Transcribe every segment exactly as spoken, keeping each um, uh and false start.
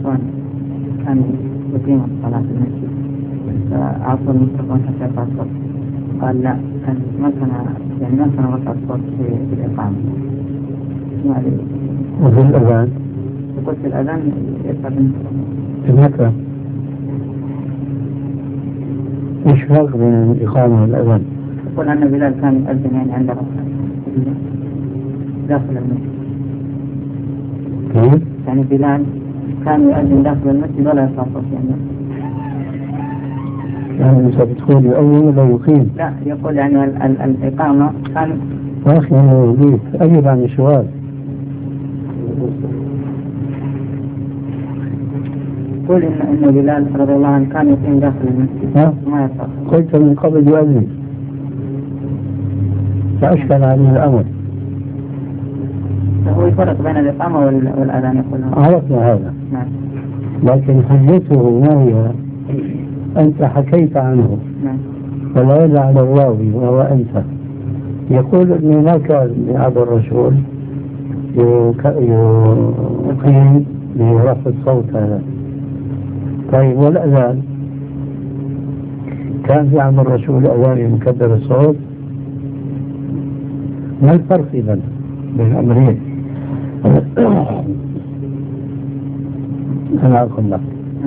إخوان كان يقيم الصلاة في المسجد فأعطوا الميكروفون حتى يقع الصوت، قال لا كان ما كان يعني ما كان رفع الصوت في الإقامة. يعني وفي الأذان قلت الأذان يرفع الميكروفون في مكة. إيش فرق بين الإقامة والأذان؟ يقول أن بلال كان يؤذن يعني عند داخل المسجد. كيف؟ يعني بلال كان يؤذن داخل المسجد ولا يرفع صوت يعني. يعني أنت بتقول يؤذن ولا يقيم؟ لا يقول يعني ال ال الإقامة كان يا أخي أنا أريد أجب عن السؤال. يقول إن إن بلال رضي الله عنه كان يقيم داخل المسجد ما يرفع. قلت من قبل يؤذن فأشكل عليه الأمر. هو يفرق بين الإقامة والأذان يقول. عرفنا هذا. نعم. لكن حجته ما هي؟ أنت حكيت عنه. نعم. والعيب على الراوي وهو أنت. يقول أن ما كان لهذا الرسول يقيم برفع الصوت هذا. طيب والأذان كان في عمر الرسول أذان مكبر الصوت؟ ما الفرق إذن بين الأمرين؟ أنا أقول لك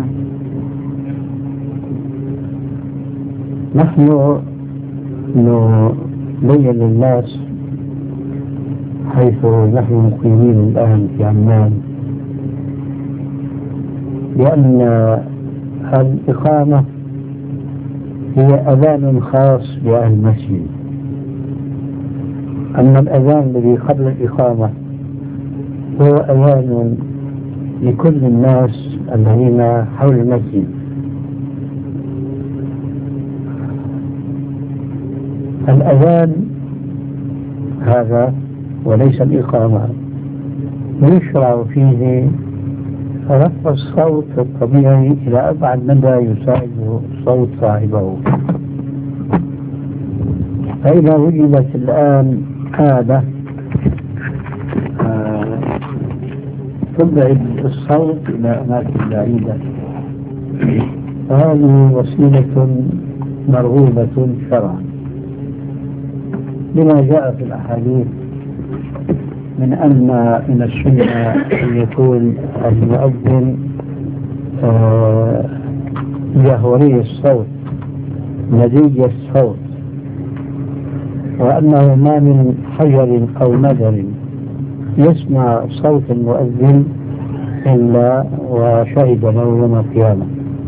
نحن نبين للناس حيث نحن مقيمين الآن في عمان بأن الإقامة هي أذان خاص بأهل المسجد، أما الأذان الذي قبل الإقامة هو أذان لكل الناس الذين حول المسجد. الأذان هذا وليس الإقامة يشرع فيه رفع الصوت الطبيعي إلى أبعد مدى يساعد صوت صاحبه. فإذا وجدت الآن آلة تبعد الصوت إلى أماكن بعيدة فهذه وسيلة مرغوبة شرعا لما جاء في الأحاديث من أن من السنة أن يكون المؤذن جهوري الصوت ندي الصوت، وأنه ما من حجر أو مدر يسمع صوت المؤذن إلا وشهد له يوم القيامة.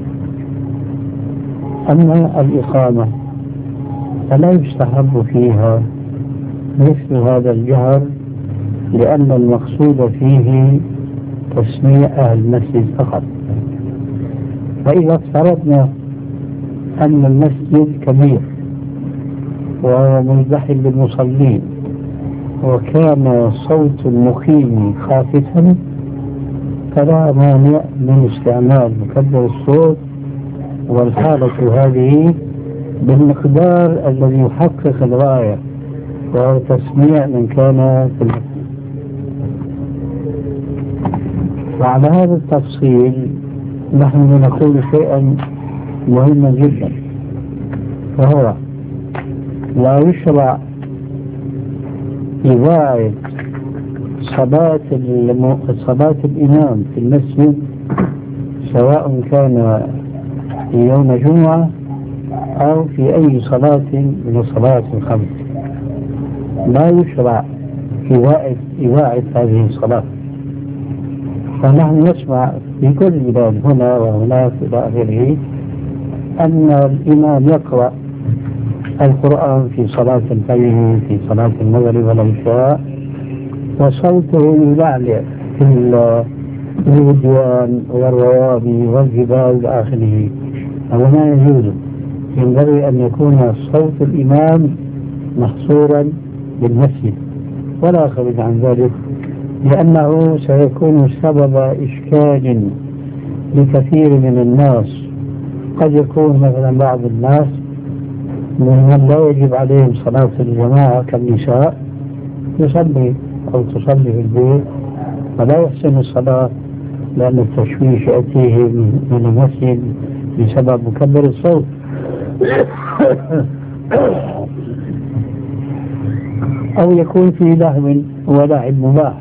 أما الإقامة فلا يستحب فيها مثل هذا الجهر، لأن المقصود فيه تسميع أهل المسجد فقط. فإذا افترضنا أن المسجد كبير وهو مزدحم بالمصلين وكان صوت المقيم خافتا فلا مانع من استعمال مكبر الصوت، والحالة هذه بالمقدار الذي يحقق الغاية وهو تسميع من كان في المسجد. وعلى هذا التفصيل نحن نقول شيئا مهما جدا، وهو لا يشرع إذاعة صلاة صلاة الإمام في المسجد سواء كان في يوم جمعة أو في أي صلاة من الصلاة الخمس. لا يشرع إذاعة إذاعة هذه الصلاة. فنحن نسمع في كل بلاد هنا وهناك إلى آخره أن الإمام يقرأ القرآن في صلاة الفجر في صلاة المغرب والعشاء وصوته يلعلع في الوديان والروابي والجبال إلى آخره. هذا ما يجوز. ينبغي أن يكون صوت الإمام محصورا بالمسجد ولا خارج عن ذلك، لأنه سيكون سبب إشكال لكثير من الناس. قد يكون مثلا بعض الناس من لا يجب عليهم صلاة الجماعة كالنساء يصلي أو تصلي في البيت ولا يحسن الصلاة لأن التشويش يأتيه من المسجد بسبب مكبر الصوت. أو يكون في لهو ولعب مباح،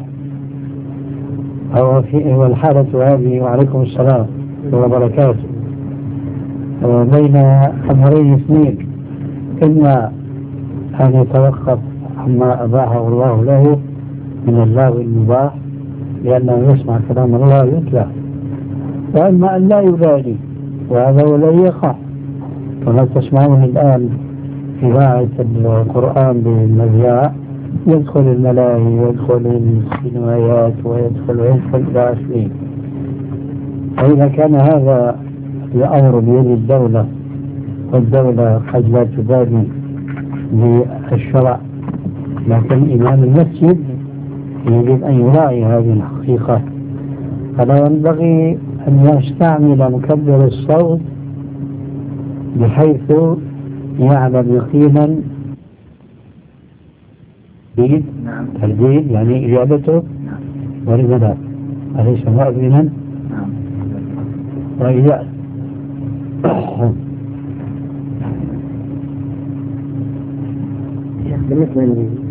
أو في والحالة هذه وعليكم السلام وبركاته بين أمرين اثنين: إما أن يتوقف عما أباحه الله له من اللهو المباح لأنه يسمع كلام الله يتلى، وإما أن لا يبالي، وهذا ولا يقع. كما تسمعون الآن إذاعة القرآن بالمذياع، يدخل الملاهي ويدخل السينمائيات ويدخل ويدخل إلى آخره. فإذا كان هذا الأمر بيد الدولة والدولة قد لا تبالي بالشرع، لكن إمام المسجد يجب أن يراعي هذه الحقيقة، فلا ينبغي أن يستعمل مكبر الصوت بحيث يعلم يقينا ترديد يعني إجابته ولماذا أليس مؤذنا وإذا بالنسبة